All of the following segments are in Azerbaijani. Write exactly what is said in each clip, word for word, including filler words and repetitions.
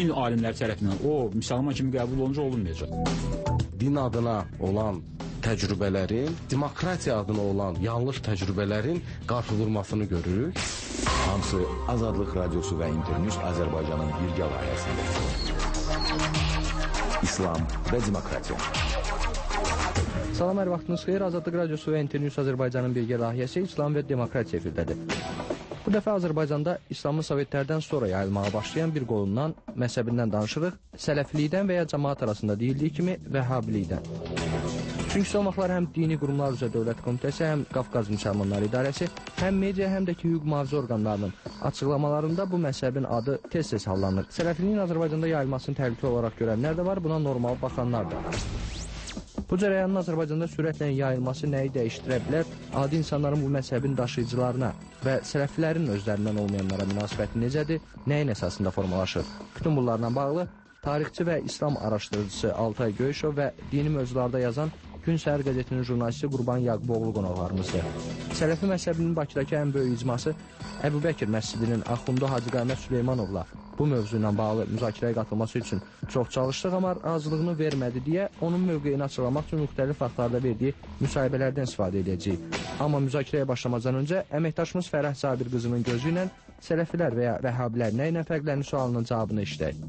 din alimləri tərəfindən o müsəlman kimi qəbul olunca olunmayacaq. Din adına olan təcrübələrin, demokratiya adına olan yanlış təcrübələrin qarşıdurmasını görürük. Hamısı Azadlıq Radiosu və İnternews Azərbaycanın birgə layihəsində. İslam və demokratiya. Salam, hər vaxtınız xeyir. Azadlıq Radiosu və İnternews Azərbaycanın birgə layihəsi İslam və demokratiya efirdədir. Bu dəfə Azərbaycanda İslamın Sovetlərdən sonra yayılmağa başlayan bir qolundan, məzhəbindən danışırıq, sələfilikdən və ya cəmaat arasında deyildiyi kimi vəhhabilikdən. Çünki son vaxtlar həm dini qurumlar üzrə Dövlət Komitəsi, həm Qafqaz Müsəlmanları İdarəsi, həm media, həm də ki, hüquq mühafizə orqanlarının açıqlamalarında bu məzhəbin adı tez-tez hallanır. Sələfiliyin Azərbaycanda yayılmasını təhlükə olaraq görənlər də var, buna normal baxanlar da var. Bu cərəyanın Azərbaycanda sürətlə yayılması nəyi dəyişdirə bilər? Adi insanların bu məzhəbin daşıyıcılarına və sələfilərin özlərindən olmayanlara münasibəti necədir? Nəyin əsasında formalaşır? Bütün bunlarla bağlı tarixçi və İslam araşdırıcısı Altay Göyüşov və dini mövzularda yazan Gün Səhər qəzetinin jurnalisti Qurban Yaquboğlu qonaqlarımızdır. Sələfi məzhəbinin Bakıdakı ən böyük icması Əbu Bəkir məscidinin Axundu Hacı Qəmət Süleymanovla bu mövzu ilə bağlı müzakirəyə qatılması üçün çox çalışdıq, amma razılığını vermədi deyə onun mövqeyini açıqlamaq üçün müxtəlif vaxtlarda verdiyi müsahibələrdən istifadə edəcəyik. Amma müzakirəyə başlamazdan öncə əməkdaşımız Fərəh Sabir qızının gözü ilə sələfilər və ya vəhhabilər nə ilə fərqlənir sualının cavabını eşidək.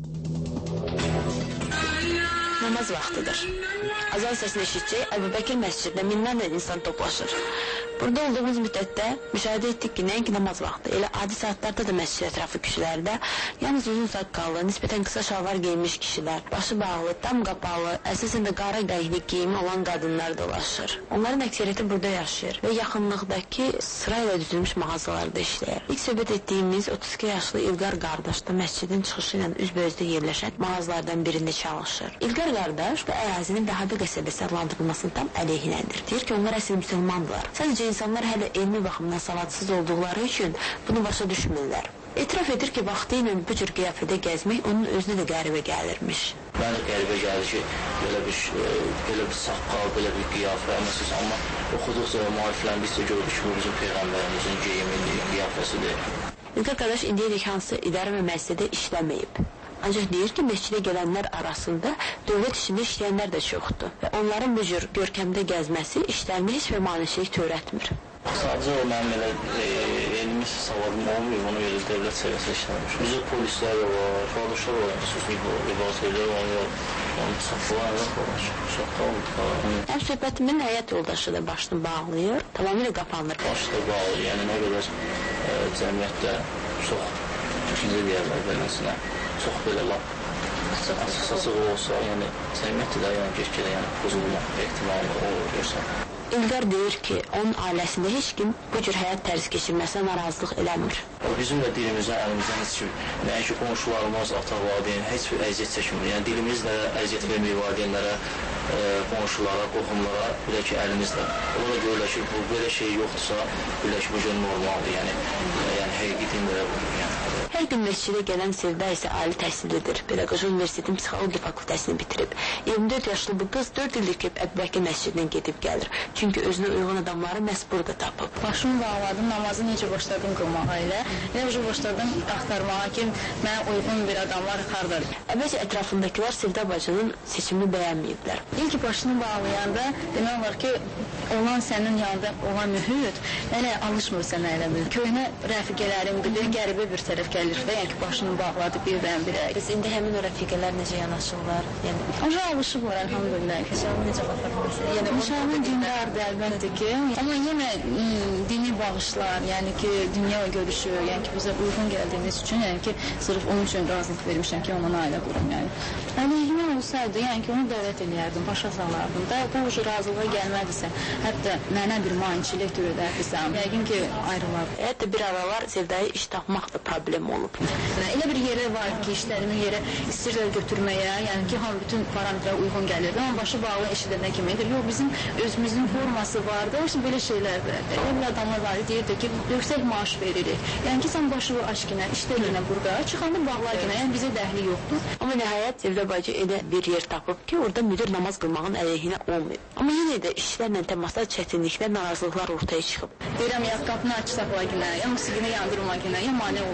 Namaz vaxtıdır. Azan səsini eşitcək, Əbu Bəkir məscidində minlərlə insan toplaşır. Burada olduğumuz müddətdə müşahidə etdik ki, nəinki namaz vaxtı, elə adi saatlarda da məscid ətrafı küçülərdə, yalnız uzun saqqallı, nisbətən qısa şalvar geymiş kişilər, başı bağlı, tam qapalı, əsasən də qara rəngli geyimi olan qadınlar dolaşır. Onların əksəriyyəti burada yaşayır və yaxınlıqdakı sırayla düzülmüş mağazalarda işləyir. İlk söhbət etdiyimiz otuz iki yaşlı İlqar qardaş da məscidin çıxışı ilə üzbözdə yerləşən mağazalardan birində çalışır. İlqar qardaş bu ərazinin Vəhabi qəsəbəsi adlandırılmasının tam əleyhinədir. Deyir ki, onlar əsl müsəlmandırlar. Sadəcə insanlar hələ elmi baxımdan savadsız olduqları üçün bunu başa düşmürlər. Etiraf edir ki, vaxtı ilə bu cür qiyafədə gəzmək onun özünə də qəribə gəlirmiş. Mən də qəribə gəlir ki, belə bir, belə bir saqqal, belə bir qiyafə, məsələn, amma oxuduqca və müarifləndikcə gördük ki, bu bizim Peyğəmbərimizin geyimi, qiyafəsidir. İlqar qardaş indiyədək hansı idarə və məsələdə işləməyib. Ancaq deyir ki, məscidə gələnlər arasında dövlət işində işləyənlər də çoxdur və onların bu cür görkəmdə gəzməsi işlərinə heç bir maneçilik törətmir. Sadəcə o mənim elə elmi savadım olmuyor, ona görə dövlət səviyyəsində işləmiş. Bizə polislər də var, qardaşlar var, libasörlər var, onun saqqalar var, saqqal var. Həm söhbətimin həyat yoldaşı da başını bağlayır, tamamilə qapanır. Başını bağlayır, yəni nə qədər cəmiyyətdə çox fikirli deyərlər beləsinə. Çox belə lap açıq-saçıq olsa, yəni cəmiyyətdə də yəni keşkədə yəni pozulma ehtimalı olur, görsən. İlqar deyir ki, onun ailəsində heç kim bu cür həyat tərzi keçirməsinə narazılıq eləmir. O bizim də dilimizdən, əlimizdən heç kim, nəinki qonşularımız, ata valideyn, heç bir əziyyət çəkmir. Yəni dilimizlə əziyyət vermir valideynlərə, e, qonşulara, qohumlara, belə ki, əlimizlə. Ona da görürlər ki, bu belə şey yoxdursa, belə ki, bu cür normaldır, yəni, yəni həqiqi din belə budur, yəni. Hər gün məscidə gələn Sevda isə ali təhsillidir. Pedaqoji Universitetin psixologiya fakültəsini bitirib. iyirmi dörd yaşlı bu qız dörd ildir ki, Əbu Bəkir məscidindən gedib gəlir. Çünki özünə uyğun adamları məhz burada tapıb. Başımı bağladım, namazı necə başladım qılmağa ilə. Necə başladım axtarmağa ki, mənə uyğun bir adamlar hardadır. Əvvəlcə ətrafındakılar Sevda bacının seçimini bəyənməyiblər. İlk başını bağlayanda demək olar ki, olan sənin yanında olan mühit elə alışmır sənə elə bir. Köhnə rəfiqələrim bir qəribə bir tərəf gəlir və yəni ki, başını bağladı birdən-birə. Biz indi həmin o rəfiqələr necə yanaşırlar? Yəni Ancaq alışıblar, elhamdülillah. Hesabı necə baxırlar? Yəni inşallah dinlərdir əlbəttə ki. Amma yenə dini bağışlar, yəni ki, dünya görüşü, yəni ki, bizə uyğun gəldiyimiz üçün, yəni ki, sırf onun üçün razılıq vermişəm ki, ondan ailə qurum, yəni. Əleyhinə olsaydı, yəni ki, onu dəvət edərdim, başa salardım da, bu ucu razılığa gəlmədisə, hətta mənə bir maniçilik törədərdisəm, yəqin ki, ayrılar. Hətta bir aralar Sevdaya iş tapmaq da problem olub. Elə bir yerə var ki, işlərimi yerə istəyirlər götürməyə, yəni ki, ham bütün parametrə uyğun gəlirdi, amma başı bağlı eşidəndə kimidir. Yox, bizim özümüzün forması vardı, işte belə şeylərdir. Elə bir adamlar var, deyirdi ki, yüksək maaş veririk. Yəni ki, sən başı aşkına, işlərinə burada, çıxanda bağlar günə, yəni bizə dəhli yoxdur. Amma nəhayət Sevda bacı elə bir yer tapıb ki, orada müdir namaz qılmağın əleyhinə olmuyor. Amma yenə də işlərlə təmasda çətinliklər, narazılıqlar ortaya çıxıb. Deyirəm, ya qapını açsaqla günə, ya musiqini yandırma günə, ya mane olur, sən də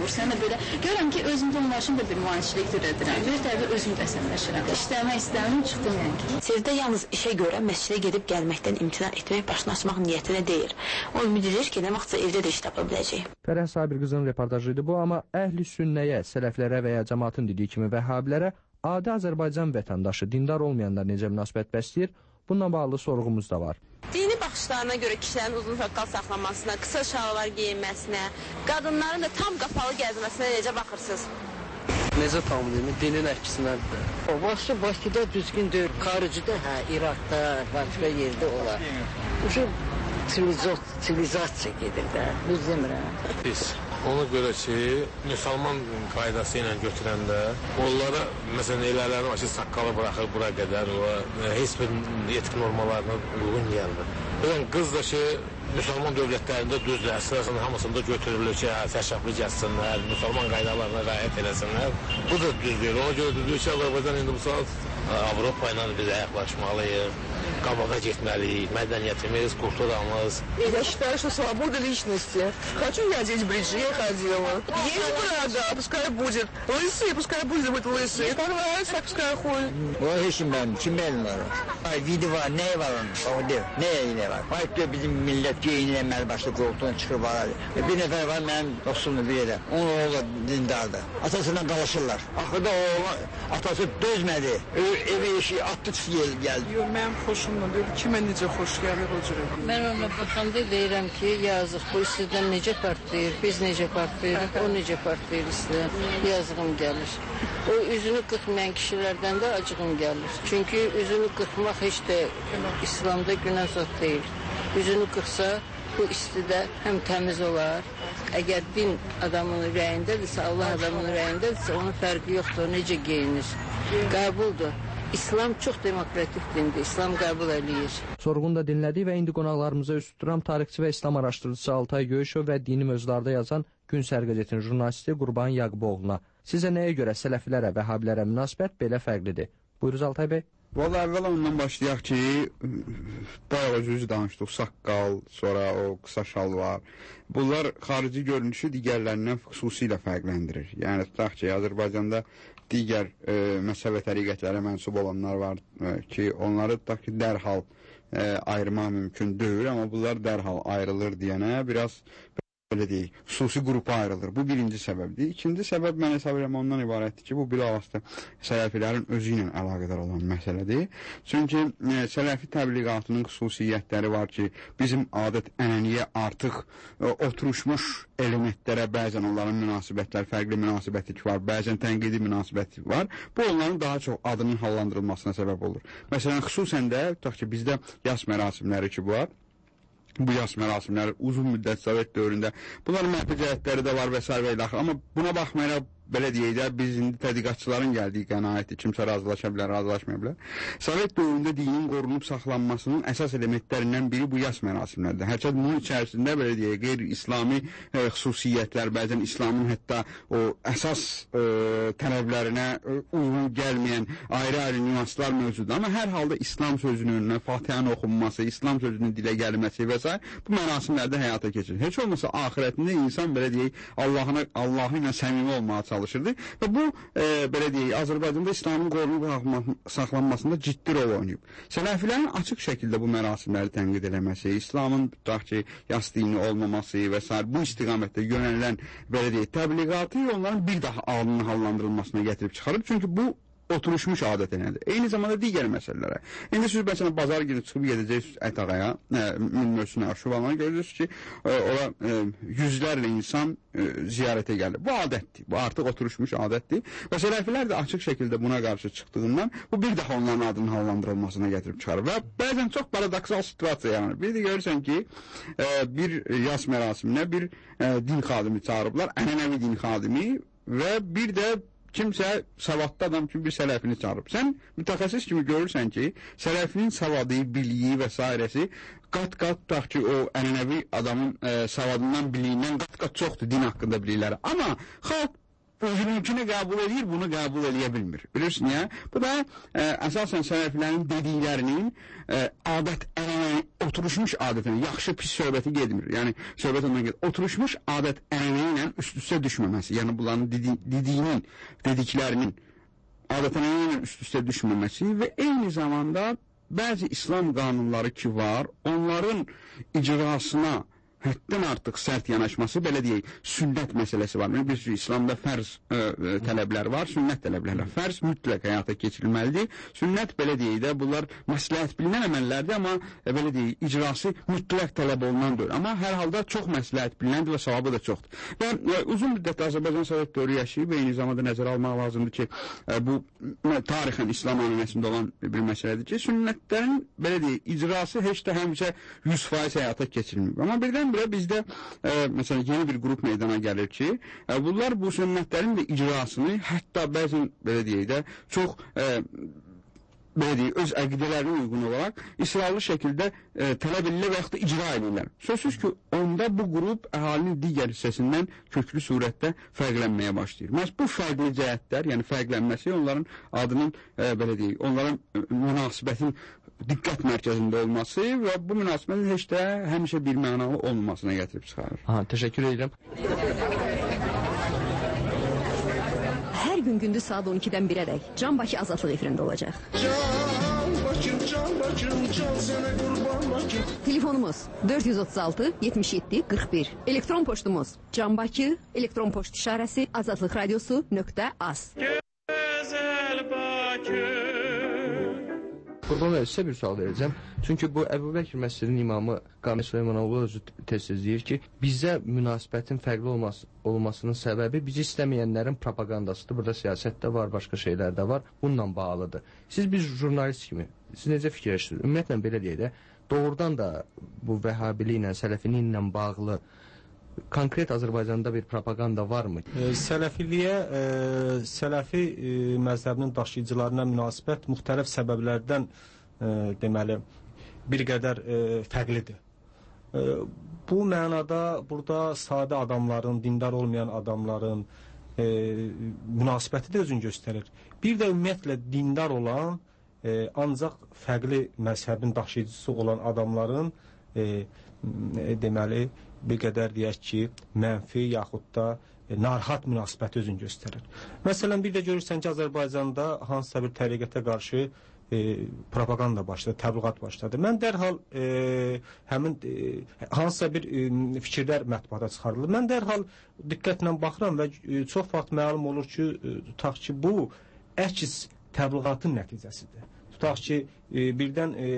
belə görürəm ki, özümdə onlaşım da bir maneçilik törədirəm. Bir tərəfdə özüm də əsəbləşirəm. İşləmək istəmirəm, çıxdım yəni. Sevdə yalnız işə görə məscidə gedib gəlməkdən imtina etmək başını açmaq niyyətinə deyil. O ümid edir ki, nə vaxtsa evdə də iş tapa biləcək. Fərəh Sabir qızının reportajı idi bu, amma əhli sünnəyə, sələflərə və ya cəmaatın dediyi kimi vəhhabilərə adi Azərbaycan vətəndaşı, dindar olmayanlar necə münasibət bəsləyir? Bununla bağlı sorğumuz da var. Dini baxışlarına görə kişilərin uzun saqqal saxlamasına, qısa şalvar geyinməsinə, qadınların da tam qapalı gəzməsinə necə baxırsınız? Necə tam deyim, dinin əksinədir. O başı Bakıda düzgün deyil, xaricdə, hə, İraqda, başqa yerdə olar. Bu sivilizasiya gedir də, düz demirəm. Pis. Ona görə ki, müsəlman qaydası ilə götürəndə onlara, məsələn, elələrinin açıq saqqalı buraxır bura qədər, o, heç bir etik normalarına uyğun gəlmir. Bilən, qız da ki, müsəlman dövlətlərində düzdür, əsasən hamısında götürülür ki, təşəkkür gəlsinlər, müsəlman qaydalarına qayət eləsinlər. Bu da düz deyil. Ona görə düzdür ki, Azərbaycan indi bu saat Avropa ilə biz ayaqlaşmalıyıq, qabağa getməliyik, mədəniyyətimiz, kulturamız. Я считаю, что свобода личности. Хочу я здесь бриться, я ходила. Есть борода, пускай будет. Лысый, пускай будет лысый. Как нравится, так пускай ходит. O heç ben, kim benim var o? Ay vidi var, ne var onun? O değil, ne eyle var? Ay diyor bizim millet giyinlemeli başta koltuğuna çıkıp var. E, bir nefer var benim dostumlu bir yere. Onun oğlu dindardı. Atasından dalaşırlar. Ahırda oğlu, atası dözmedi. Evi işi attı gel, geldi. Yok, benim hoşumdan deyil, kimə necə xoş gəlir o cürə. Mən ona baxanda deyirəm ki, yazıq, bu sizdən necə partlayır, biz necə partlayırıq, o necə partlayır sizdən, yazığım gəlir. O üzünü qırxmayan kişilərdən də acığım gəlir. Çünki üzünü qırxmaq heç də İslamda günah zat deyil. Üzünü qırxsa, bu istidə həm təmiz olar. Əgər din adamın ürəyindədirsə, Allah adamın ürəyindədirsə, onun fərqi yoxdur, necə geyinir. Qəbuldur. İslam çox demokratik dindir, İslam qəbul eləyir. Sorğunu da dinlədik və indi qonaqlarımıza üst tuturam tarixçi və İslam araşdırıcısı Altay Göyüşov və dini mövzularda yazan Gün Sərqəzetinin jurnalisti Qurban Yaqıboğlu'na. Sizə nəyə görə sələfilərə və habilərə münasibət belə fərqlidir? Buyuruz Altay bəy. Valla əvvəl ondan başlayaq ki, bayağı özünüzü danışdıq, saqqal, sonra o qısa şalvar. Bunlar xarici görünüşü digərlərindən xüsusilə fərqləndirir. Yəni, tutaq ki, Azərbaycanda digər e, məsələ təriqətlərə mənsub olanlar var e, ki, onları tutaq ki, dərhal e, ayırmaq mümkün deyil, amma bunlar dərhal ayrılır deyənə biraz belə deyək, xüsusi qrupa ayrılır. Bu birinci səbəbdir. İkinci səbəb mən hesab edirəm ondan ibarətdir ki, bu bilavasitə sələfilərin özü ilə əlaqədar olan məsələdir. Çünki e, sələfi təbliğatının xüsusiyyətləri var ki, bizim adət ənəniyə artıq e, oturuşmuş elementlərə bəzən onların münasibətlər, fərqli münasibətlik var, bəzən tənqidi münasibətlik var. Bu, onların daha çox adının hallandırılmasına səbəb olur. Məsələn, xüsusən də, tutaq ki, bizdə yas mərasimləri ki, var. Bu yas mərasimləri uzun müddət Sovet dövründə. Bunların mənfi cəhətləri də var və s. və ilə. Amma buna baxmayaraq, belə deyək də, biz indi tədqiqatçıların gəldiyi qənaətdir. Kimsə razılaşa bilər, razılaşmaya bilər. Sovet dövründə dinin qorunub saxlanmasının əsas elementlərindən biri bu yas mərasimlərdir. Hərçəd bunun içərisində, belə deyək, qeyri-İslami e, xüsusiyyətlər, bəzən İslamın hətta o əsas e, tələblərinə e, uyğun gəlməyən ayrı-ayrı nüanslar mövcuddur. Amma hər halda İslam sözünün, Fatihənin oxunması, İslam sözünün dilə gəlməsi və s. bu mərasimlərdə həyata keçirir. Heç olmasa axirətində insan, belə deyək, Allahına, Allahı ilə səmimi olmağa çalışırdı və bu, e, belə deyək, Azərbaycanda İslamın qorunub saxlanmasında ciddi rol oynayıb. Sələfilərin açıq şəkildə bu mərasimləri tənqid eləməsi, İslamın tutaq ki, yas dini olmaması və s. bu istiqamətdə yönələn, belə deyək, təbliğatı onların bir daha alının hallandırılmasına gətirib çıxarıb. Çünki bu oturuşmuş adət ənədir. Eyni zamanda digər məsələlərə. İndi siz məsələn bazar günü çıxıb gedəcəksiniz Ətağaya, e, Minmörsün Arşuvalına görürsünüz ki, e, ora e, yüzlərlə insan e, ziyarətə gəlir. Bu adətdir. Bu artıq oturuşmuş adətdir. Və sələfilər də açıq şəkildə buna qarşı çıxdığından bu bir daha onların adının hallandırılmasına gətirib çıxarır. Və bəzən çox paradoksal situasiya yaranır. Bir də görürsən ki, e, bir yas mərasiminə bir e, din xadimi çağırıblar, ənənəvi din xadimi və bir də kimsə savadlı adam kimi bir sələfini çağırıb. Sən mütəxəssis kimi görürsən ki, sələfinin savadı, biliyi və s. qat-qat tutaq ki, o ənənəvi adamın e, savadından, biliyindən qat-qat çoxdur din haqqında bilikləri. Amma xalq özününkünü qəbul edir, bunu qəbul edə bilmir. Bilirsin ya? Bu da e, əsasən sələflərin dediklərinin e, adət, ənənə, oturuşmuş adətini, yaxşı pis söhbəti gedmir. Yəni, söhbət ondan gedir. Oturuşmuş adət ənənə ilə ilə üst-üstə düşməməsi, yəni bunların dedi, dediyinin, dediklərinin adətən üst-üstə düşməməsi və eyni zamanda bəzi İslam qanunları ki var, onların icrasına həddən artıq sərt yanaşması, belə deyək, sünnət məsələsi var. Bir sürü İslamda fərz ə, ə, tələbləri var, sünnət tələbləri var. Fərz mütləq həyata keçirilməlidir. Sünnət, belə deyək də, bunlar məsləhət bilinən əməllərdir, amma ə, belə deyək, icrası mütləq tələb olunandır. Amma hər halda çox məsləhət bilinəndir və savabı da çoxdur. Və ə, uzun müddət Azərbaycan Sovet dövrü yaşayıb və eyni zamanda nəzərə almaq lazımdır ki, ə, bu ə, tarixən İslam anənəsində olan bir məsələdir ki, sünnətlərin, belə deyək, icrası heç də həmişə yüz faiz həyata keçirilmir. Amma birdən birə bizdə e, məsələn yeni bir qrup meydana gəlir ki, e, bunlar bu sünnətlərin də icrasını hətta bəzən belə deyək də çox e, belə deyək, öz əqidələrinə uyğun olaraq israrlı şəkildə e, tələb edilir və yaxud da icra edirlər. Sözsüz ki, onda bu qrup əhalinin digər hissəsindən köklü surətdə fərqlənməyə başlayır. Məhz bu fərqli cəhətlər, yəni fərqlənməsi onların adının e, belə deyək, onların e, münasibətin diqqət mərkəzində olması və bu münasibətin heç də həmişə bir mənalı olmamasına gətirib çıxarır. Aha, təşəkkür edirəm. Hər gün gündüz saat on ikidən birədək Can Bakı Azadlıq efirində olacaq. Can Bakım, Can Bakım, can sənə qurban Bakım. Telefonumuz dörd yüz otuz altı yetmiş yeddi qırx bir. Elektron poçtumuz Can Bakı, elektron poçt işarəsi azadlıq radiosu nöqtə az. Gözəl Bakı. Qurban bəy, sizə bir sual verəcəm. Çünki bu Əbu Bəkir məscidinin imamı Qami Süleymanoğlu özü tez-tez deyir ki, bizə münasibətin fərqli olması, olmasının səbəbi bizi istəməyənlərin propagandasıdır. Burada siyasət də var, başqa şeylər də var. Bununla bağlıdır. Siz bir jurnalist kimi, siz necə fikirləşirsiniz? Ümumiyyətlə belə deyək də, doğrudan da bu vəhhabiliklə, sələfiliklə bağlı konkret Azərbaycanda bir propaganda varmı? E, sələfiliyə, e, sələfi e, məzhəbinin daşıyıcılarına münasibət müxtəlif səbəblərdən e, deməli bir qədər e, fərqlidir. E, bu mənada burada sadə adamların, dindar olmayan adamların e, münasibəti də özünü göstərir. Bir də ümumiyyətlə dindar olan, e, ancaq fərqli məzhəbin daşıyıcısı olan adamların e, e, deməli bir qədər deyək ki, mənfi yaxud da e, narahat münasibəti özünü göstərir. Məsələn, bir də görürsən ki, Azərbaycanda hansısa bir təriqətə qarşı e, propaganda başladı, təbliğat başladı. Mən dərhal e, həmin e, hansısa bir e, fikirlər mətbuata çıxarılır. Mən dərhal diqqətlə baxıram və e, çox vaxt məlum olur ki, e, tutaq ki, bu əks təbliğatın nəticəsidir. Tutaq ki, e, birdən e,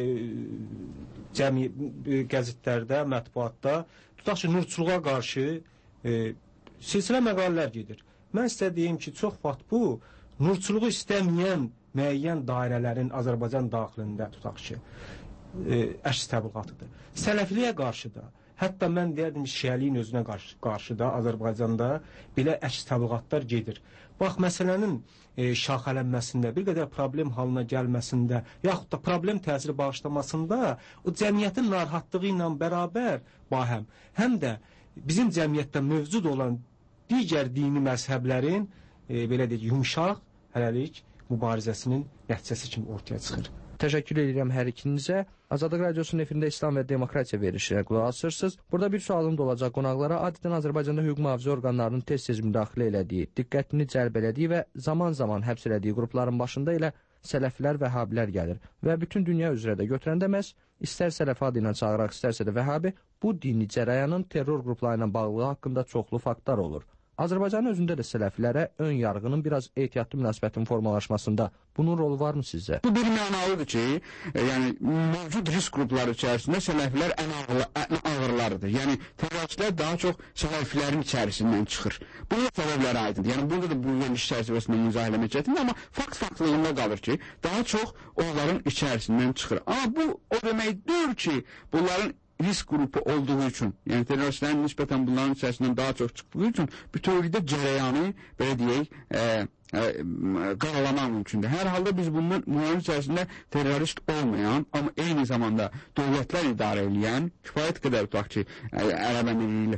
cəmi e, qəzetlərdə, mətbuatda tutaq ki, nurçuluğa qarşı e, silsilə məqalələr gedir. Mən sizə deyim ki, çox vaxt bu, nurçuluğu istəməyən müəyyən dairələrin Azərbaycan daxilində tutaq ki, e, əks təbliğatıdır. Sələfiliyə qarşı da, hətta mən deyərdim, şiəliyin özünə qarşı, qarşı da Azərbaycanda belə əks təbliğatlar gedir. Bax, məsələnin e, şaxələnməsində, bir qədər problem halına gəlməsində, yaxud da problem təsiri bağışlamasında o cəmiyyətin narahatlığı ilə bərabər bahəm, həm də bizim cəmiyyətdə mövcud olan digər dini məzhəblərin e, belə deyək, yumşaq hələlik mübarizəsinin nəticəsi kimi ortaya çıxır. Təşəkkür edirəm hər ikinizə. Azadlıq Radiosunun efirində İslam və Demokratiya verilişinə qulaq asırsınız. Burada bir sualım da olacaq qonaqlara. Adətən Azərbaycanda hüquq mühafizə orqanlarının tez-tez müdaxilə elədiyi, diqqətini cəlb elədiyi və zaman-zaman həbs elədiyi qrupların başında elə sələflər, vəhhabilər gəlir. Və bütün dünya üzrə də götürəndə məhz istər sələfi adı ilə çağıraq, istərsə də vəhhabi, bu dini cərəyanın terror qrupları ilə bağlılığı haqqında çoxlu faktlar olur. Azərbaycanın özündə də sələfilərə ön yarğının biraz ehtiyatlı münasibətin formalaşmasında bunun rolu varmı sizcə? Bu bir mənalıdır ki, e, yəni mövcud risk qrupları içərisində sələfilər ən, ağırla, ən ağırlarıdır. Yəni terroristlər daha çox sələfilərin içərisindən çıxır. Bunun səbəbləri aydındır. Yəni burada da bu veriliş çərçivəsində müzahirə etmək çətindir, amma fakt faktlığında qalır ki, daha çox onların içərisindən çıxır. Amma bu o demək deyil ki, bunların risk qrupu olduğu üçün, yəni teröristlərin nisbətən bunların içərisindən daha çox çıxdığı üçün bütövlükdə cərəyanı, belə deyək, e, e, qaralamaq mümkündür. Hər halda biz bunun, bunların içərisində terörist olmayan, amma eyni zamanda dövlətlər idarə edən, kifayət qədər tutaq ki, ərəb əmirliklər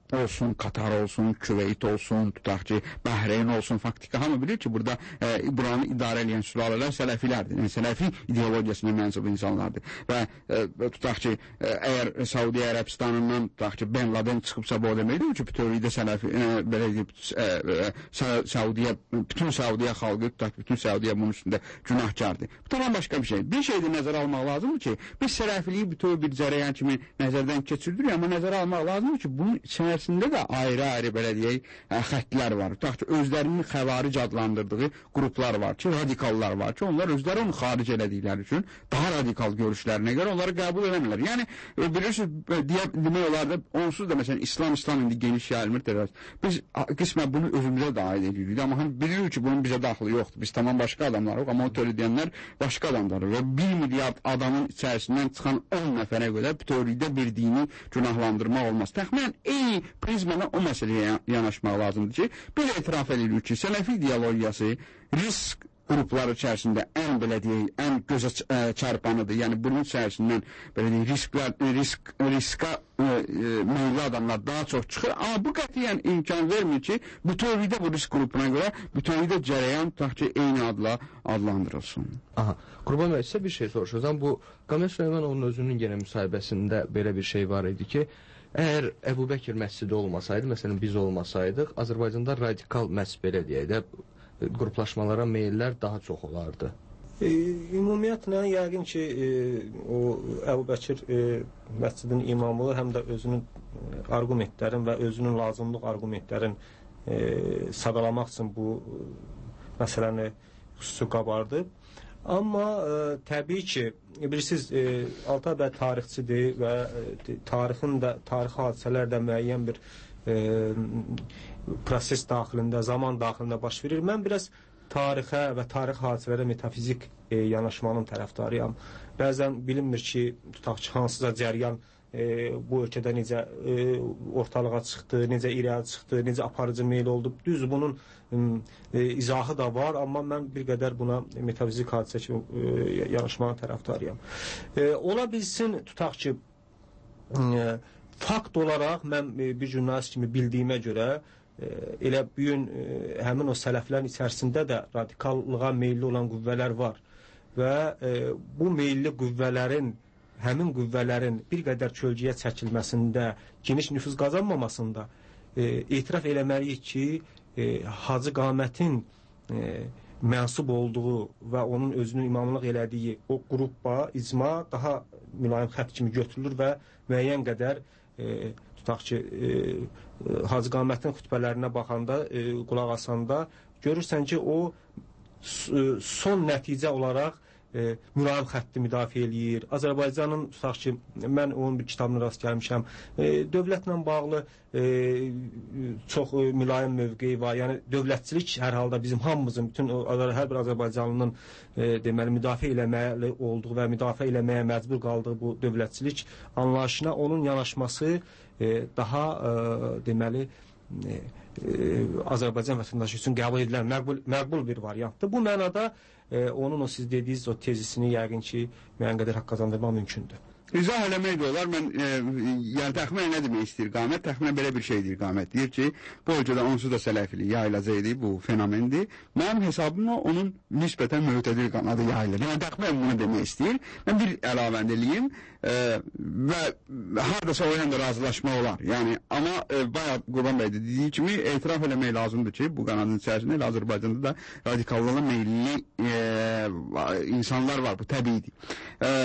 olsun, Katar olsun, Küveyt olsun, tutaq ki, Bəhreyn olsun, faktika hamı bilir ki, burada e, buranı idarə edən sülalələr sələfilərdir. Yəni, sələfi ideologiyasına mənsub insanlardır. Və e, tutaq ki, e, əgər Saudiya Ərəbistanından, tutaq ki, Ben Laden çıxıbsa bu o deməkdir ki, bütövlükdə sələfi, e, belə deyib, e, e, Saudiya, bütün Saudiya xalqı, tutaq ki, bütün Saudiya bunun üstündə günahkardır. Bu tamam başqa bir şey. Bir şey də nəzərə almaq lazımdır ki, biz sələfiliyi bütöv bir cərəyan kimi nəzərdən keçirdirik, amma nəzərə almaq lazımdır ki, bunun içərisində də ayrı-ayrı, belə deyək, xəttlər var. Tutaq ki, özlərinin xəvaric adlandırdığı qruplar var ki, radikallar var ki, onlar özləri onu xaric elədikləri üçün daha radikal görüşlərinə görə onları qəbul edəmirlər. Yəni, bilirsiniz, deyə, demək olar da, onsuz da, məsələn, İslam, İslam indi geniş yayılmır terör. Biz qismən bunu özümüzə də aid edirik. Amma hani, bilirik ki, bunun bizə daxili yoxdur. Biz tamam başqa adamlarıq, amma o törədənlər başqa adamlarıq. Və bir milyard adamın içərisindən çıxan on nəfərə görə bütövlükdə bir dini günahlandırma olmaz. Təxminən eyni prizmana o məsələyə yanaşmaq lazımdır ki, bir etiraf edirik ki, sələfi ideologiyası risk qrupları içərisində ən belə deyək, ən gözə çarpanıdır. Yəni bunun içərisindən belə deyək, risklər, risk, riska e, e, meyilli adamlar daha çox çıxır. Amma bu qətiyyən imkan vermir ki, bütövlükdə bu risk qrupuna görə bütövlükdə cərəyan tutaq ki, eyni adla adlandırılsın. Aha. Qurban bəy, sizə bir şey soruşacağım. Bu Qamil Süleymanovun özünün yenə müsahibəsində belə bir şey var idi ki, əgər Əbu Bəkir məscidi olmasaydı, məsələn biz olmasaydıq, Azərbaycanda radikal məscid belə deyək də, qruplaşmalara meyillər daha çox olardı. E, ümumiyyətlə, yəqin ki, e, o Əbu Bəkir e, məscidin imamı həm də özünün argumentlərin və özünün lazımlıq argumentlərin e, sadalamaq üçün bu e, məsələni xüsusi qabardıb. Amma e, təbii ki, bilirsiniz, e, Altay bəy tarixçidir və e, tarixin də, tarixi hadisələr də müəyyən bir e, proses daxilində, zaman daxilində baş verir. Mən biraz tarixə və tarix hadisələrə metafizik e, yanaşmanın tərəfdarıyam. Bəzən bilinmir ki, tutaq ki, hansıca cəryan e, bu ölkədə necə e, ortalığa çıxdı, necə irəli çıxdı, necə aparıcı meyil oldu. Düz bunun e, izahı da var, amma mən bir qədər buna metafizik hadisə kimi e, yanaşmanın tərəfdarıyam. E, ola bilsin, tutaq ki, e, fakt olaraq mən e, bir jurnalist kimi bildiyimə görə e, elə bu gün e, həmin o sələflərin içərisində də radikallığa meyilli olan qüvvələr var və e, bu meyilli qüvvələrin, həmin qüvvələrin bir qədər kölgəyə çəkilməsində, geniş nüfuz qazanmamasında e, etiraf eləməliyik ki, e, Hacı Qamətin e, mənsub olduğu və onun özünün imamlıq elədiyi o qrupla icma daha mülayim xətt kimi götürülür və müəyyən qədər E, tutaq ki, e, Hacı Qamətin xütbələrinə baxanda, e, qulaq asanda görürsən ki, o son nəticə olaraq e, mülayim xətti müdafiə eləyir. Azərbaycanın, tutaq ki, mən onun bir kitabına rast gəlmişəm, e, dövlətlə bağlı e, çox e, mülayim mövqeyi var. Yəni, dövlətçilik hər halda bizim hamımızın, bütün o, hər bir Azərbaycanlının e, deməli, müdafiə eləməli olduğu və müdafiə eləməyə məcbur qaldığı bu dövlətçilik anlayışına onun yanaşması e, daha e, deməli, e, e, Azərbaycan vətəndaşı üçün qəbul edilən məqbul, məqbul bir variantdır. Bu mənada e, onun o siz dediyiniz o tezisini yəqin ki, müəyyən qədər haqq qazandırmaq mümkündür. İzah eləmək də olar. Mən e, yəni təxminən nə demək istəyir Qamət? Təxminən belə bir şey deyir Qamət. Deyir ki, bu ölkədə onsuz da sələfilik yayılacaqdır, bu fenomendir. Mənim hesabımla onun nisbətən mötədil qanadı yayılır. Yəni təxminən bunu demək istəyir. Mən bir əlavə eləyim e, və hardasa o yanda razılaşma olar. Yəni amma e, bayaq Qurban bəy dediyi kimi etiraf eləmək lazımdır ki, bu qanadın içərisində elə Azərbaycanda da radikallığa meyilli e, insanlar var. Bu təbiidir. E,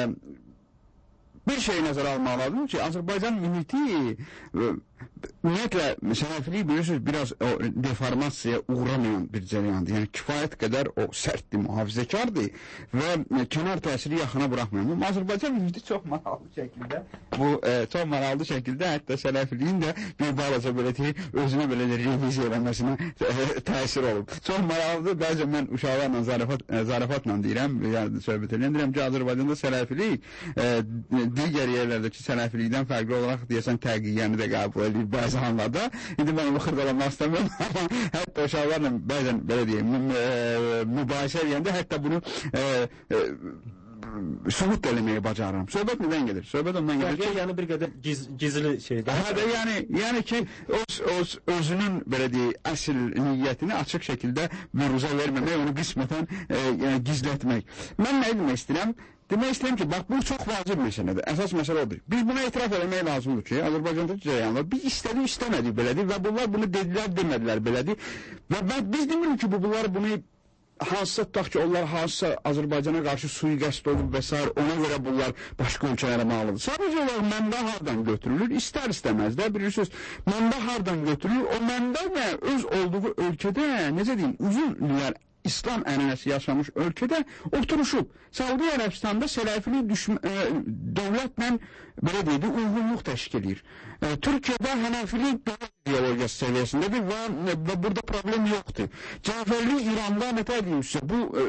Bir şey nəzərə almaq lazımdır ki, Azərbaycan mühiti ümumiyyətlə sələfilik bilirsiniz biraz o deformasiyaya uğramayan bir cəryandır. Yəni kifayət qədər o sərtdir, mühafizəkardır və kənar təsiri yaxına buraxmıyor. Bu Azərbaycan mühiti çox maraqlı şəkildə, bu e, çox maraqlı şəkildə hətta sələfiliyin də bir balaca belə deyək, özünə belə də reviziya eləməsinə e, təsir olub. Çox maraqlıdır. Bəzən mən uşaqlarla zarafat, e, zarafatla deyirəm, yəni söhbət edirəm, deyirəm ki, Azərbaycanda sələfilik e, digər yerlərdəki sələfilikdən fərqli olaraq deyəsən təqiyyəni də qəbul edir bəzi anlarda. İndi mən onu xırdalamaq istəmirəm, amma hətta uşaqlarla bəzən belə deyim, mübahisə edəndə hətta bunu e, e, sübut eləməyi bacarıram. Söhbət nədən gedir? Söhbət ondan gedir ki, yəni bir qədər giz, gizli şeydir. Hə də yəni yəni ki öz, öz özünün belə deyək əsl niyyətini açıq şəkildə büruzə verməmək, onu qismətən e, yəni gizlətmək. Mən nə demək istəyirəm? Demək istəyirəm ki, bax bu çox vacib məsələdir. Əsas məsələ odur. Biz buna etiraf etmək lazımdır ki, Azərbaycanda cərəyanlar biz istədik, istəmədik belədir və bunlar bunu dedilər, demədilər belədir. Və mən, biz demirik ki, bu bunlar bunu hansısa tutaq ki, onlar hansısa Azərbaycana qarşı sui-qəsd olub və s. ona görə bunlar başqa ölkələrə malıdır. Sadəcə olaraq mənbə hardan götürülür? İstər istəməz də bilirsiniz, mənbə hardan götürülür? O mənbə nə öz olduğu ölkədə, necə deyim, uzun illər İslam ənənəsi yaşamış ölkədə oturuşub. Saudi Ərəbistanda sələfilik e, dövlətlə belə deyək, uyğunluq təşkil edir. E, Türkiyədə hənəfilik dövlət ideologiyası səviyyəsindədir və, və burada problem yoxdur. Cəfərlik İranda nə deyim sizə, bu e,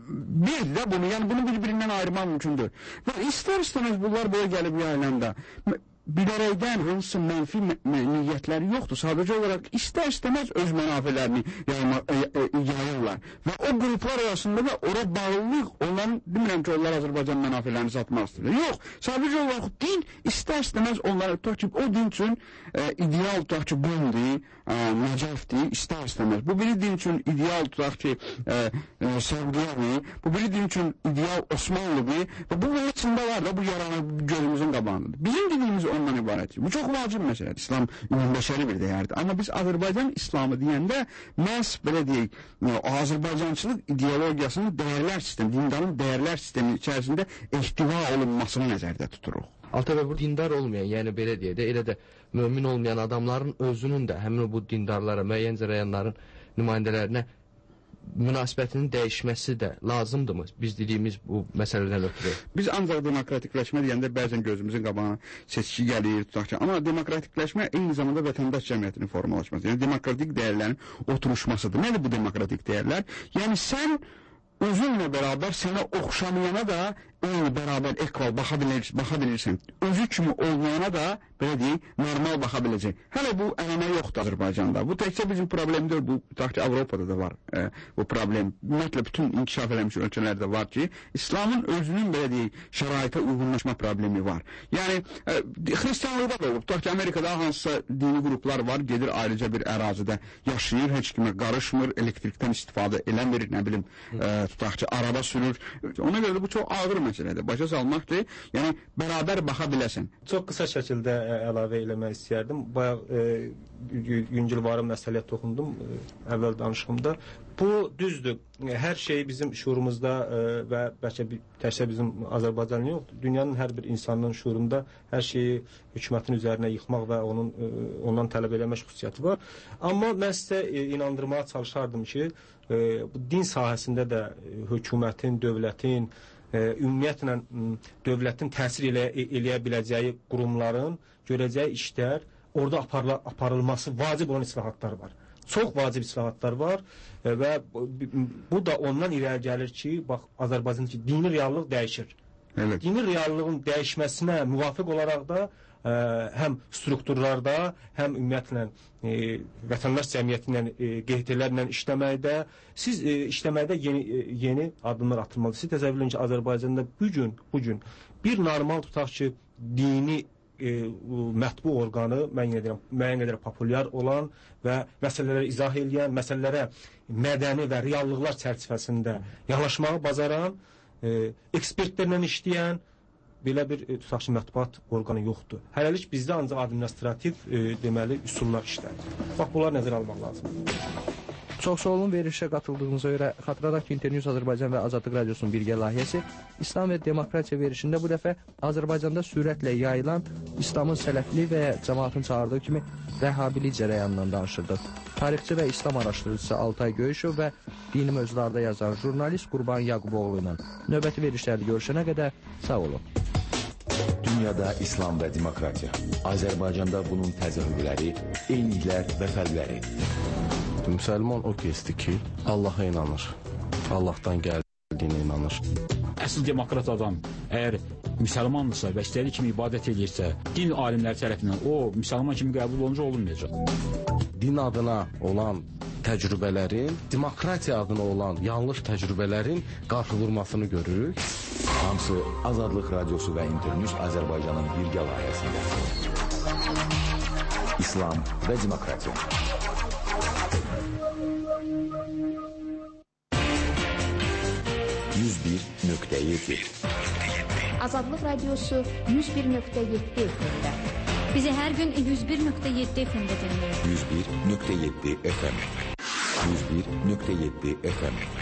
bir də bunu, yəni bunu bir-birindən ayırmaq mümkündür. Və istər istəməz bunlar belə gəlib yayılanda bilərəkdən hansısa mənfi niyyətləri yoxdur. Sadəcə olaraq istər-istəməz öz mənafələrini yayma, e, e, yayırlar. Və o qruplar arasında da ora bağlılıq olan, demirəm ki, onlar Azərbaycan mənafələrini satmaq istəyirlər. Yox, sadəcə olaraq din istər-istəməz onlara tutaq ki, o din üçün e, ideal tutaq ki, bundir, e, Nəcəfdir, istər-istəməz. Bu biri din üçün ideal tutaq ki, e, e, Səudiyyədir, bu biri din üçün ideal Osmanlıdır və bu bunun içində var da, bu yaranı gözümüzün qabağındadır. Bizim dinimiz ondan ibarətdir. Bu çox vacib məsələdir. İslam ümumbəşəri bir dəyərdir. Amma biz Azərbaycan İslamı deyəndə məhz belə deyək, Azərbaycançılıq ideologiyasının dəyərlər sistemi, dindarın dəyərlər sistemi içərisində ehtiva olunmasını nəzərdə tuturuq. Altay bəy, bu dindar olmayan, yəni belə deyək də, elə də mömin olmayan adamların özünün də həmin bu dindarlara, müəyyən cərəyanların nümayəndələrinə münasibətinin dəyişməsi də lazımdırmı? Biz dediyimiz bu məsələdən ötürü. Biz ancaq demokratikləşmə deyəndə bəzən gözümüzün qabağına seçki gəlir, tutaq ki, amma demokratikləşmə eyni zamanda vətəndaş cəmiyyətinin formalaşması, yəni demokratik dəyərlərin oturuşmasıdır. Nədir bu demokratik dəyərlər? Yəni sən özünlə bərabər sənə oxşamayana da eyni bərabər ekval baxa, bilir, baxa bilirsən. Özü kimi olmayana da belə deyək, normal baxa biləcək. Hələ bu ənənə yoxdur Azərbaycanda. Bu təkcə bizim problem deyil, bu tutaq ki, Avropada da var e, bu problem. Ümumiyyətlə bütün inkişaf eləmiş ölkələrdə var ki, İslamın özünün belə deyək, şəraitə uyğunlaşma problemi var. Yəni e, xristianlıqda da olub. Tutaq ki, Amerikada hansısa dini qruplar var, gedir ayrıca bir ərazidə yaşayır, heç kimə qarışmır, elektrikdən istifadə eləmir, nə bilim, e, tutaq ki, araba sürür. Ona görə də bu çox ağır məsələdir. Başa salmaqdır. Yəni bərabər baxa biləsən. Çox qısa şəkildə ə, əlavə eləmək istəyərdim. Bayaq yüngülvarı məsələyə toxundum ə, əvvəl danışığımda. Bu düzdür. Hər şey bizim şuurumuzda ə, və bəlkə təkcə bizim Azərbaycanın yox, dünyanın hər bir insanının şuurunda hər şeyi hökumətin üzərinə yıxmaq və onun ə, ondan tələb eləmək xüsusiyyəti var. Amma mən sizə ə, inandırmağa çalışardım ki, ə, bu din sahəsində də ə, hökumətin, dövlətin E, ümumiyyətlə dövlətin təsir elə, eləyə biləcəyi qurumların görəcəyi işlər, orada aparla, aparılması vacib olan islahatlar var. Çox vacib islahatlar var e, və bu da ondan irəli gəlir ki, bax Azərbaycandakı dini reallıq dəyişir. Evet. Dini reallığın dəyişməsinə müvafiq olaraq da ə, həm strukturlarda, həm ümumiyyətlə e, vətəndaş cəmiyyətinlə, e, Q H T-lərlə işləməkdə, siz e, işləməkdə yeni, e, yeni addımlar atılmalısınız. Siz təsəvvür edin ki, Azərbaycanda bugün, bugün bir normal tutaq ki, dini e, mətbu orqanı müəyyən edirəm, müəyyən edirəm, populyar olan və məsələlərə izah edən, məsələlərə mədəni və reallıqlar çərçivəsində yanaşmağı bacaran, e, ekspertlərlə işləyən belə bir e, tutaq ki, mətbuat orqanı yoxdur. Hələlik bizdə ancaq administrativ e, deməli üsullar işlədir. Bax, bunlar nəzərə almaq lazımdır. Çox sağ olun, verilişə qatıldığınıza görə xatırladaq ki, İnternews Azərbaycan və Azadlıq Radiosunun birgə layihəsi İslam və Demokratiya verilişində bu dəfə Azərbaycanda sürətlə yayılan İslamın sələfli və cəmaatın çağırdığı kimi vəhhabilik cərəyanından danışırdıq. Tarixçi və İslam araşdırıcısı Altay Göyüşov və dini mövzularda yazan jurnalist Qurban Yaquboğlu ilə növbəti verilişlərdə görüşənə qədər sağ olun. Dünyada İslam və demokratiya. Azərbaycanda bunun təzahürləri, eyniliklər və fərqləri. Müsəlman o kəsdir ki, Allaha inanır, Allahdan gəldiyinə inanır. Əsl demokrat adam əgər müsəlmandırsa və istədiyi kimi ibadət edirsə, din alimləri tərəfindən o müsəlman kimi qəbul olunca olunmayacaq. Din adına olan təcrübələrin, demokratiya adına olan yanlış təcrübələrin qarşıdurmasını görürük. Hamısı Azadlıq Radiosu və İnternews Azərbaycanın birgə layihəsində. İslam və demokratiya. yüz bir nöqtə yeddi Azadlıq Radiosu yüz bir nöqtə yeddi F M-də. Bizi hər gün yüz bir nöqtə yeddi F M-də dinləyin. yüz bir nöqtə yeddi F M. yüz bir nöqtə yeddi F M.